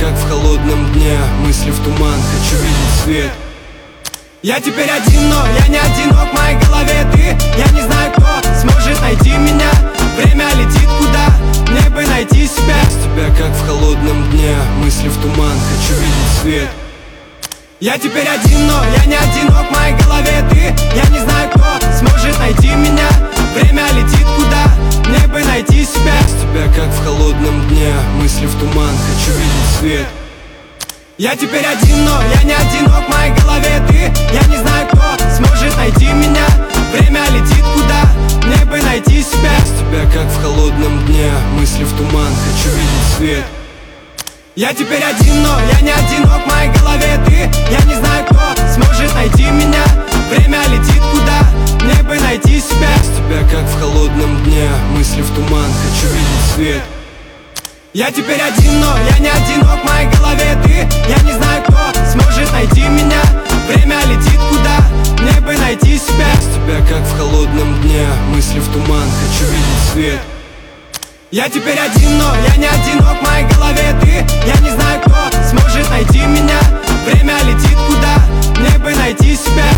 как в холодном дне. Мысли в туман, хочу видеть свет. Я теперь один, но я не одинок, в моей голове ты. Я не знаю, кто сможет найти меня. Время летит куда, мне бы найти себя. Без тебя, как в холодном дне. Мысли в туман, хочу видеть свет. Я теперь один, но я не одинок, в моей голове ты. Я не знаю, кто сможет найти меня. Время летит куда, мне бы найти себя. Без тебя, как в холодном дне. Мысли в туман, хочу видеть свет. Я теперь один, но я не одинок, в моей голове ты. Я не знаю, кто сможет найти меня. Время летит куда, мне бы найти себя. Без тебя, как в холодном дне. Мысли в туман, хочу видеть свет. Я теперь один, но я не одинок, в моей голове ты. Я не знаю, кто сможет найти меня. Время летит куда, мне бы найти себя. Без тебя, как в холодном дне. Мысли в туман, хочу видеть свет. Я теперь один, но я не одинок, в моей голове ты. Я не знаю, кто сможет найти меня. Время летит куда, мне бы найти себя. Без тебя, как в холодном дне. Мысли в туман, хочу видеть свет. Я теперь один, но я не одинок, в моей голове ты.